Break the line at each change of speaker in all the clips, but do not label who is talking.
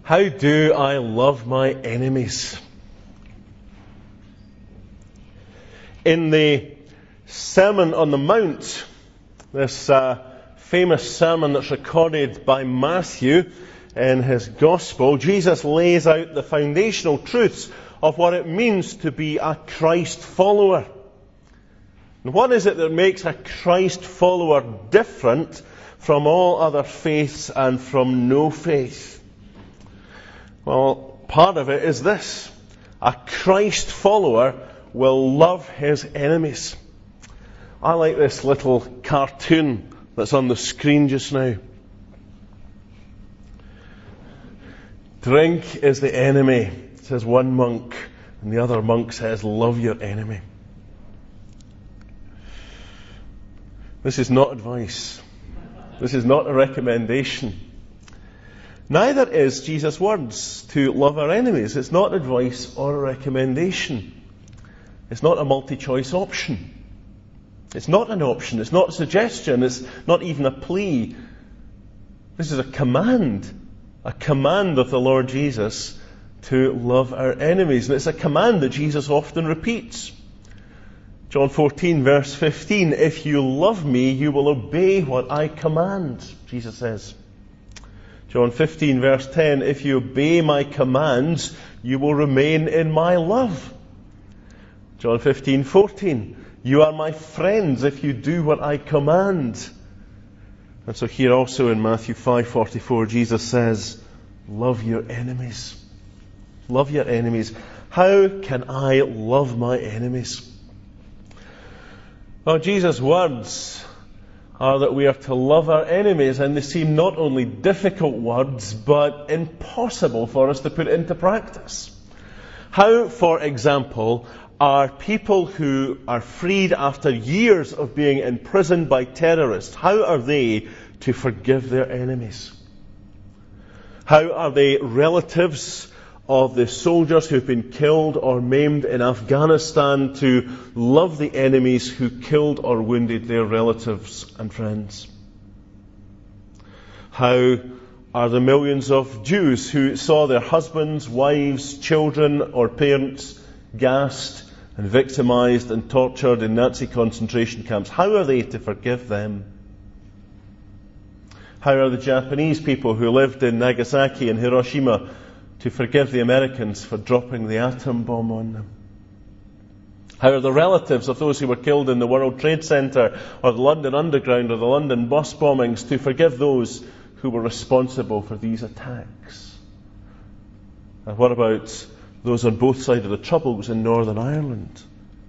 How do I love my enemies? In the Sermon on the Mount, this famous sermon that's recorded by Matthew in his Gospel, Jesus lays out the foundational truths of what it means to be a Christ follower. And what is it that makes a Christ follower different from all other faiths and from no faith? Well, part of it is this. A Christ follower will love his enemies. I like this little cartoon that's on the screen just now. Drink is the enemy, says one monk, and the other monk says, love your enemy. This is not advice. This is not a recommendation. Neither is Jesus' words to love our enemies. It's not advice or a recommendation. It's not a multi-choice option. It's not an option. It's not a suggestion. It's not even a plea. This is a command of the Lord Jesus to love our enemies. And it's a command that Jesus often repeats. John 14, verse 15, if you love me, you will obey what I command, Jesus says. John 15, verse 10, if you obey my commands, you will remain in my love. John 15, 14, you are my friends if you do what I command. And so here also in Matthew 5:44, Jesus says, love your enemies. Love your enemies. How can I love my enemies? Well, Jesus' words are that we are to love our enemies, and they seem not only difficult words, but impossible for us to put into practice. How, for example, are people who are freed after years of being imprisoned by terrorists, how are they to forgive their enemies? How are they relatives of the soldiers who've been killed or maimed in Afghanistan to love the enemies who killed or wounded their relatives and friends? How are the millions of Jews who saw their husbands, wives, children or parents gassed and victimized and tortured in Nazi concentration camps, how are they to forgive them? How are the Japanese people who lived in Nagasaki and Hiroshima to forgive the Americans for dropping the atom bomb on them? How are the relatives of those who were killed in the World Trade Center or the London Underground or the London bus bombings to forgive those who were responsible for these attacks? And what about those on both sides of the Troubles in Northern Ireland?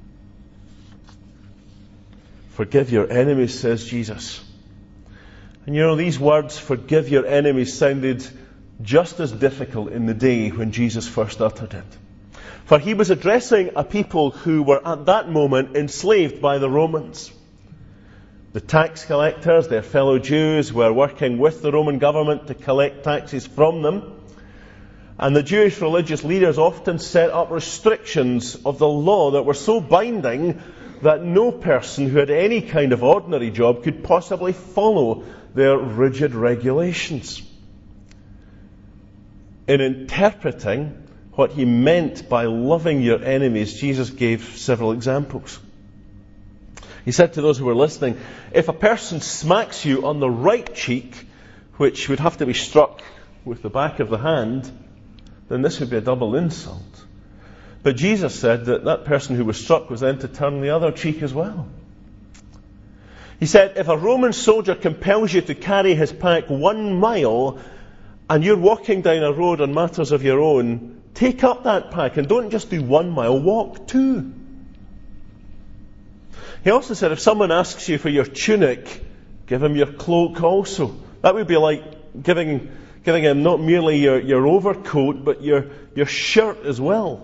Forgive your enemies, says Jesus. And you know, these words, forgive your enemies, sounded just as difficult in the day when Jesus first uttered it. For he was addressing a people who were at that moment enslaved by the Romans. The tax collectors, their fellow Jews, were working with the Roman government to collect taxes from them. And the Jewish religious leaders often set up restrictions of the law that were so binding that no person who had any kind of ordinary job could possibly follow their rigid regulations. In interpreting what he meant by loving your enemies, Jesus gave several examples. He said to those who were listening, if a person smacks you on the right cheek, which would have to be struck with the back of the hand, then this would be a double insult. But Jesus said that that person who was struck was then to turn the other cheek as well. He said, if a Roman soldier compels you to carry his pack 1 mile, and you're walking down a road on matters of your own, take up that pack and don't just do 1 mile, walk 2. He also said, if someone asks you for your tunic, give him your cloak also. That would be like giving him not merely your overcoat, but your shirt as well.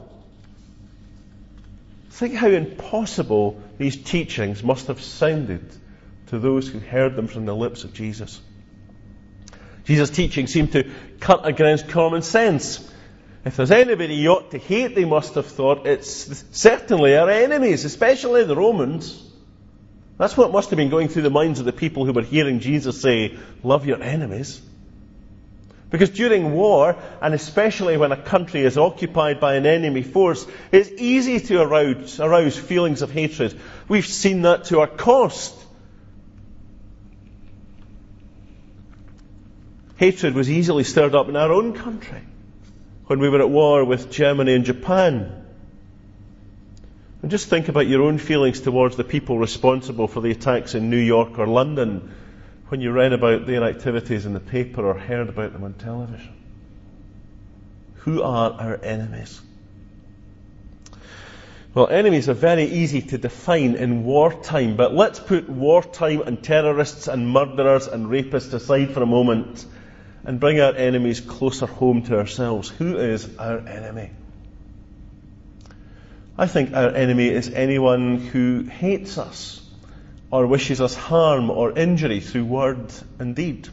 Think how impossible these teachings must have sounded to those who heard them from the lips of Jesus. Jesus' teaching seemed to cut against common sense. If there's anybody you ought to hate, they must have thought, it's certainly our enemies, especially the Romans. That's what must have been going through the minds of the people who were hearing Jesus say, love your enemies. Because during war, and especially when a country is occupied by an enemy force, it's easy to arouse feelings of hatred. We've seen that to our cost. Hatred was easily stirred up in our own country when we were at war with Germany and Japan. And just think about your own feelings towards the people responsible for the attacks in New York or London when you read about their activities in the paper or heard about them on television. Who are our enemies? Well, enemies are very easy to define in wartime, but let's put wartime and terrorists and murderers and rapists aside for a moment and bring our enemies closer home to ourselves. Who is our enemy? I think our enemy is anyone who hates us or wishes us harm or injury through word and deed.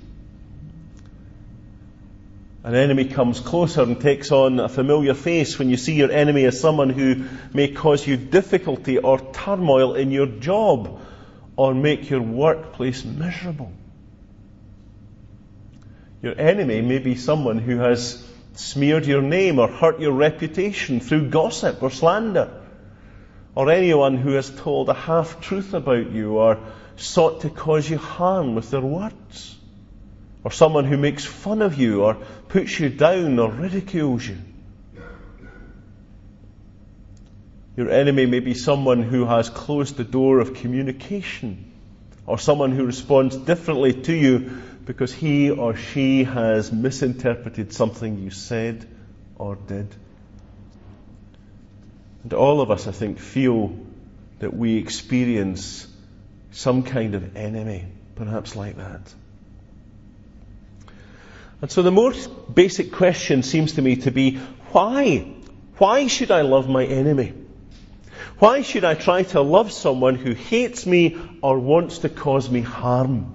An enemy comes closer and takes on a familiar face when you see your enemy as someone who may cause you difficulty or turmoil in your job or make your workplace miserable. Your enemy may be someone who has smeared your name or hurt your reputation through gossip or slander, or anyone who has told a half-truth about you or sought to cause you harm with their words, or someone who makes fun of you or puts you down or ridicules you. Your enemy may be someone who has closed the door of communication, or someone who responds differently to you because he or she has misinterpreted something you said or did. And all of us, I think, feel that we experience some kind of enemy, perhaps like that. And so the most basic question seems to me to be, why? Why should I love my enemy? Why should I try to love someone who hates me or wants to cause me harm?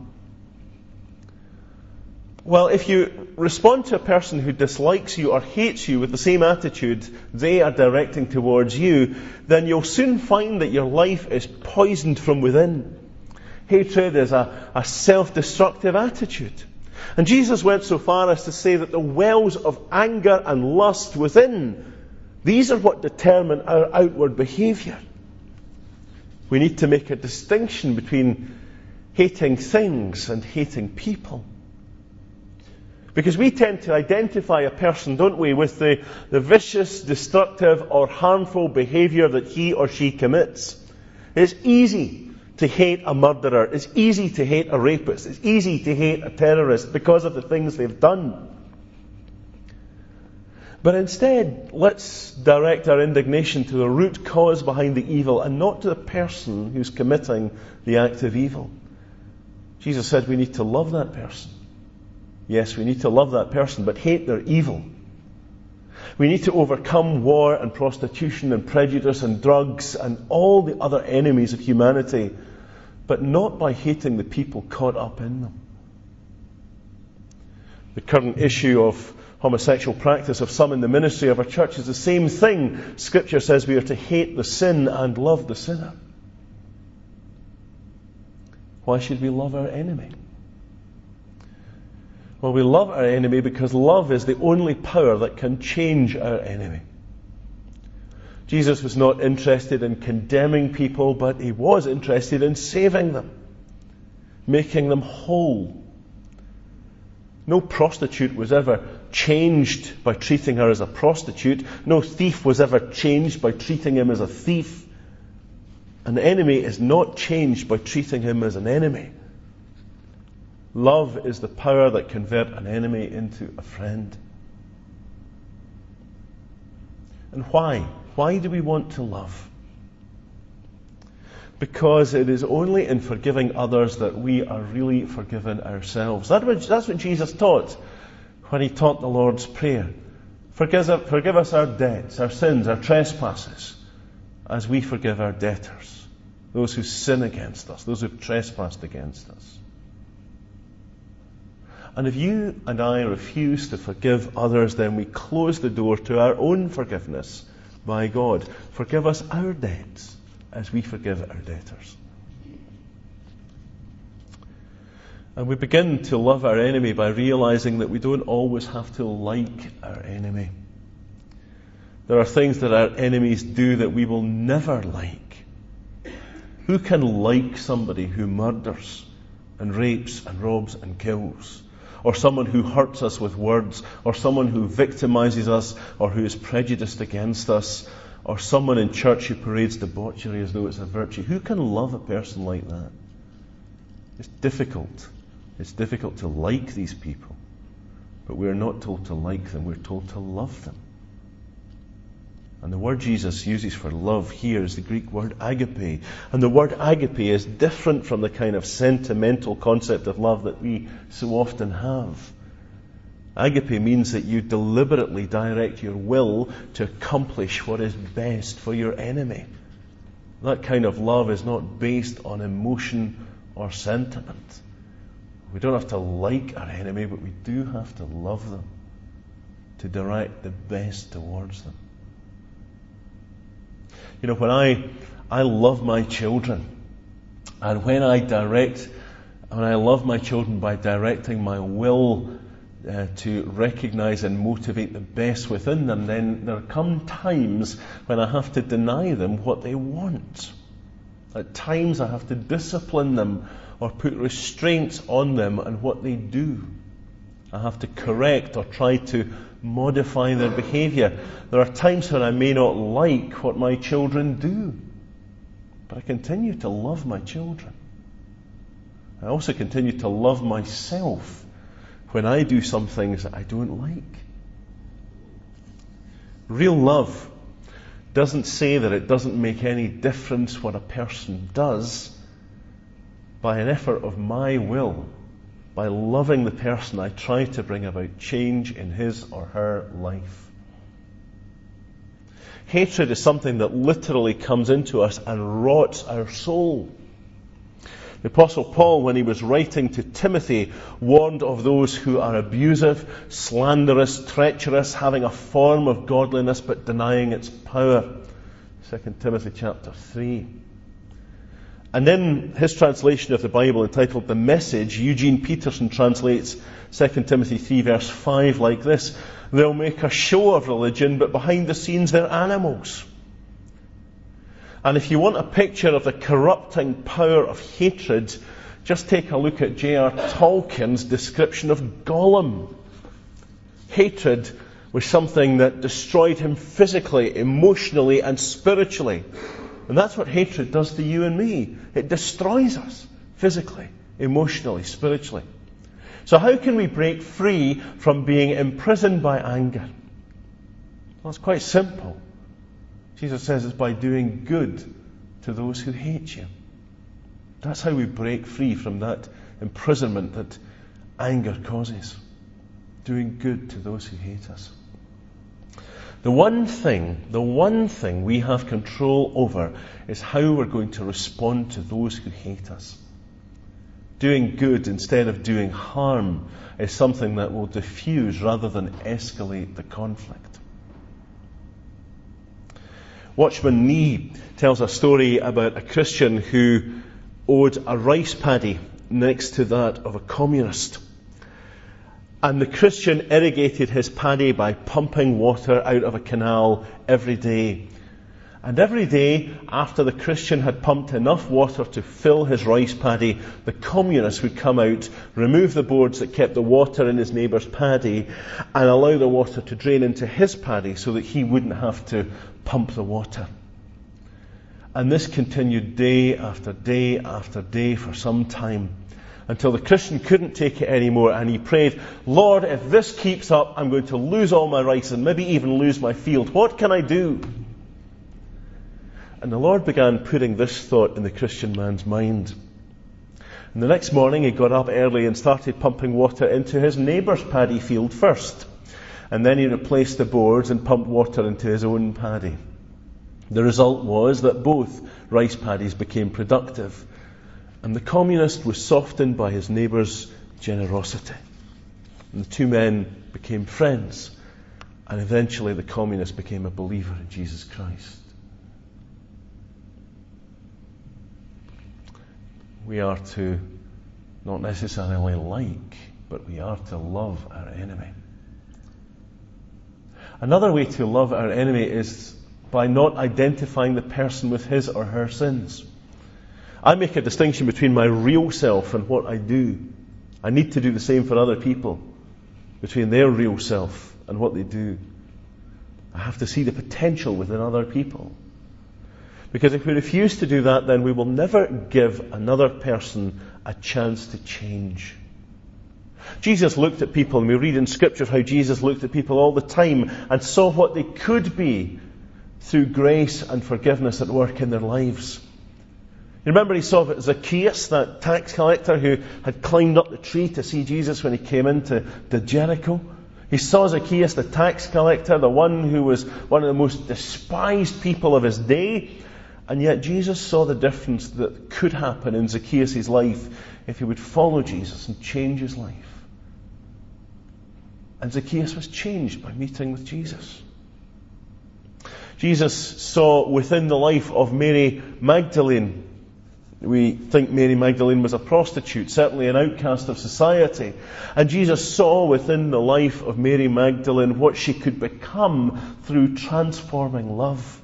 Well, if you respond to a person who dislikes you or hates you with the same attitude they are directing towards you, then you'll soon find that your life is poisoned from within. Hatred is a self-destructive attitude. And Jesus went so far as to say that the wells of anger and lust within, these are what determine our outward behaviour. We need to make a distinction between hating things and hating people. Because we tend to identify a person, don't we, with the vicious, destructive or harmful behaviour that he or she commits. It's easy to hate a murderer. It's easy to hate a rapist. It's easy to hate a terrorist because of the things they've done. But instead, let's direct our indignation to the root cause behind the evil and not to the person who's committing the act of evil. Jesus said we need to love that person. Yes, we need to love that person, but hate their evil. We need to overcome war and prostitution and prejudice and drugs and all the other enemies of humanity, but not by hating the people caught up in them. The current issue of homosexual practice of some in the ministry of our church is the same thing. Scripture says we are to hate the sin and love the sinner. Why should we love our enemy? Well, we love our enemy because love is the only power that can change our enemy. Jesus was not interested in condemning people, but he was interested in saving them, making them whole. No prostitute was ever changed by treating her as a prostitute. No thief was ever changed by treating him as a thief. An enemy is not changed by treating him as an enemy. Love is the power that converts an enemy into a friend. And why? Why do we want to love? Because it is only in forgiving others that we are really forgiven ourselves. That's what Jesus taught when he taught the Lord's Prayer. Forgive us our debts, our sins, our trespasses, as we forgive our debtors, those who sin against us, those who have trespassed against us. And if you and I refuse to forgive others, then we close the door to our own forgiveness by God. Forgive us our debts as we forgive our debtors. And we begin to love our enemy by realizing that we don't always have to like our enemy. There are things that our enemies do that we will never like. Who can like somebody who murders and rapes and robs and kills? Or someone who hurts us with words, or someone who victimizes us, or who is prejudiced against us, or someone in church who parades debauchery as though it's a virtue? Who can love a person like that? It's difficult. It's difficult to like these people. But we're not told to like them, we're told to love them. And the word Jesus uses for love here is the Greek word agape. And the word agape is different from the kind of sentimental concept of love that we so often have. Agape means that you deliberately direct your will to accomplish what is best for your enemy. That kind of love is not based on emotion or sentiment. We don't have to like our enemy, but we do have to love them, to direct the best towards them. You know, when I love my children, and when I love my children by directing my will to recognize and motivate the best within them, then there come times when I have to deny them what they want. At times I have to discipline them or put restraints on them and what they do. I have to correct or try to modify their behavior. There are times when I may not like what my children do, but I continue to love my children. I also continue to love myself when I do some things that I don't like. Real love doesn't say that it doesn't make any difference what a person does. By an effort of my will, by loving the person, I try to bring about change in his or her life. Hatred is something that literally comes into us and rots our soul. The Apostle Paul, when he was writing to Timothy, warned of those who are abusive, slanderous, treacherous, having a form of godliness but denying its power. 2 Timothy chapter 3. And in his translation of the Bible entitled The Message, Eugene Peterson translates 2 Timothy 3 verse 5 like this: "They'll make a show of religion, but behind the scenes they're animals." And if you want a picture of the corrupting power of hatred, just take a look at J.R. Tolkien's description of Gollum. Hatred was something that destroyed him physically, emotionally, and spiritually. And that's what hatred does to you and me. It destroys us physically, emotionally, spiritually. So how can we break free from being imprisoned by anger? Well, it's quite simple. Jesus says it's by doing good to those who hate you. That's how we break free from that imprisonment that anger causes. Doing good to those who hate us. The one thing we have control over is how we're going to respond to those who hate us. Doing good instead of doing harm is something that will diffuse rather than escalate the conflict. Watchman Nee tells a story about a Christian who owed a rice paddy next to that of a communist. And the Christian irrigated his paddy by pumping water out of a canal every day. And every day, after the Christian had pumped enough water to fill his rice paddy, the communist would come out, remove the boards that kept the water in his neighbour's paddy, and allow the water to drain into his paddy so that he wouldn't have to pump the water. And this continued day after day after day for some time, until the Christian couldn't take it anymore, and he prayed, "Lord, if this keeps up, I'm going to lose all my rice and maybe even lose my field. What can I do?" And the Lord began putting this thought in the Christian man's mind. And the next morning he got up early and started pumping water into his neighbour's paddy field first. And then he replaced the boards and pumped water into his own paddy. The result was that both rice paddies became productive. And the communist was softened by his neighbour's generosity. And the two men became friends. And eventually the communist became a believer in Jesus Christ. We are to not necessarily like, but we are to love our enemy. Another way to love our enemy is by not identifying the person with his or her sins. I make a distinction between my real self and what I do. I need to do the same for other people, between their real self and what they do. I have to see the potential within other people. Because if we refuse to do that, then we will never give another person a chance to change. Jesus looked at people, and we read in Scripture how Jesus looked at people all the time and saw what they could be through grace and forgiveness at work in their lives. You remember he saw Zacchaeus, that tax collector who had climbed up the tree to see Jesus when he came into Jericho. He saw Zacchaeus, the tax collector, the one who was one of the most despised people of his day. And yet Jesus saw the difference that could happen in Zacchaeus' life if he would follow Jesus and change his life. And Zacchaeus was changed by meeting with Jesus. Jesus saw within the life of Mary Magdalene, we think Mary Magdalene was a prostitute, certainly an outcast of society. And Jesus saw within the life of Mary Magdalene what she could become through transforming love.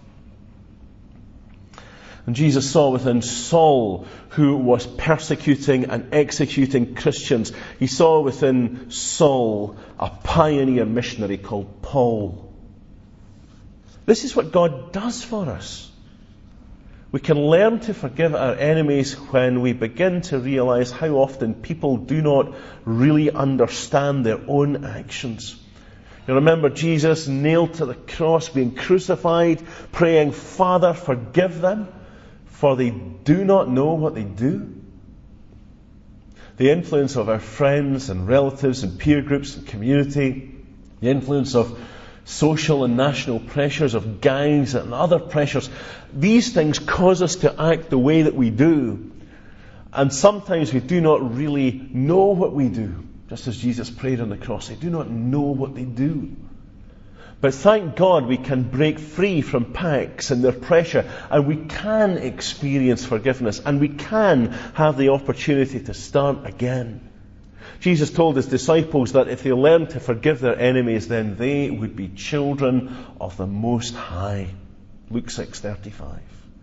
And Jesus saw within Saul, who was persecuting and executing Christians, he saw within Saul a pioneer missionary called Paul. This is what God does for us. We can learn to forgive our enemies when we begin to realize how often people do not really understand their own actions. You remember Jesus nailed to the cross, being crucified, praying, "Father, forgive them, for they do not know what they do." The influence of our friends and relatives and peer groups and community, the influence of social and national pressures, of gangs and other pressures, these things cause us to act the way that we do. And sometimes we do not really know what we do. Just as Jesus prayed on the cross, they do not know what they do. But thank God we can break free from pacts and their pressure, and we can experience forgiveness, and we can have the opportunity to start again. Jesus told his disciples that if they learned to forgive their enemies, then they would be children of the Most High. Luke 6:35.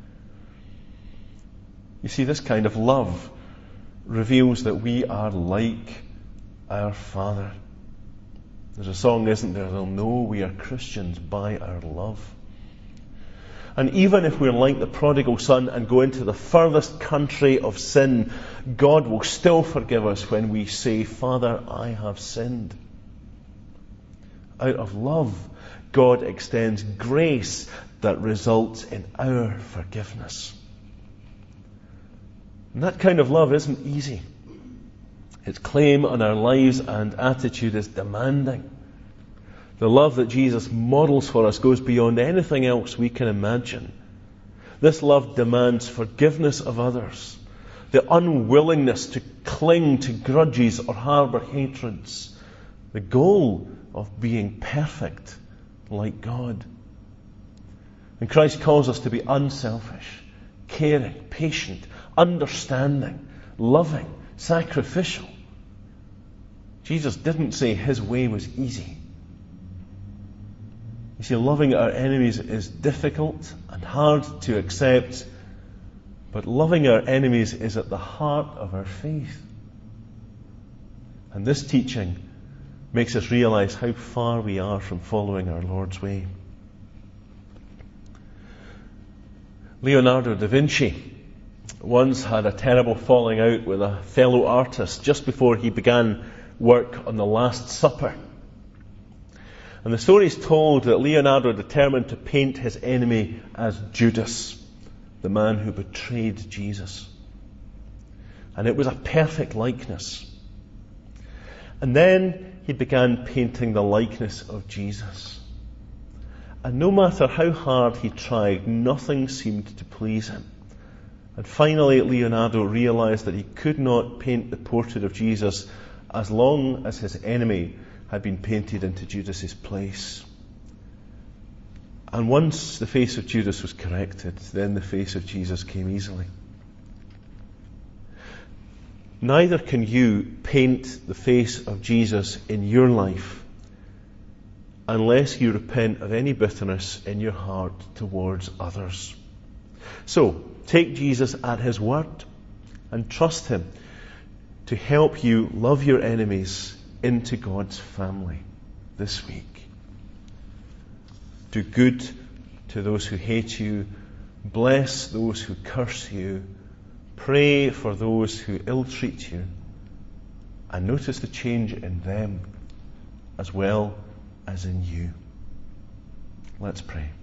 You see, this kind of love reveals that we are like our Father. There's a song, isn't there? They'll know we are Christians by our love. And even if we're like the prodigal son and go into the furthest country of sin, God will still forgive us when we say, "Father, I have sinned." Out of love, God extends grace that results in our forgiveness. And that kind of love isn't easy. Its claim on our lives and attitude is demanding. The love that Jesus models for us goes beyond anything else we can imagine. This love demands forgiveness of others, the unwillingness to cling to grudges or harbour hatreds, the goal of being perfect like God. And Christ calls us to be unselfish, caring, patient, understanding, loving, sacrificial. Jesus didn't say his way was easy. You see, loving our enemies is difficult and hard to accept, but loving our enemies is at the heart of our faith. And this teaching makes us realize how far we are from following our Lord's way. Leonardo da Vinci once had a terrible falling out with a fellow artist just before he began work on the Last Supper. And the story is told that Leonardo determined to paint his enemy as Judas, the man who betrayed Jesus. And it was a perfect likeness. And then he began painting the likeness of Jesus. And no matter how hard he tried, nothing seemed to please him. And finally, Leonardo realized that he could not paint the portrait of Jesus as long as his enemy had been painted into Judas's place. And once the face of Judas was corrected, then the face of Jesus came easily. neither can you paint the face of Jesus in your life unless you repent of any bitterness in your heart towards others. So, take Jesus at his word and trust him to help you love your enemies into God's family this week. Do good to those who hate you. Bless those who curse you. Pray for those who ill-treat you. And notice the change in them as well as in you. Let's pray.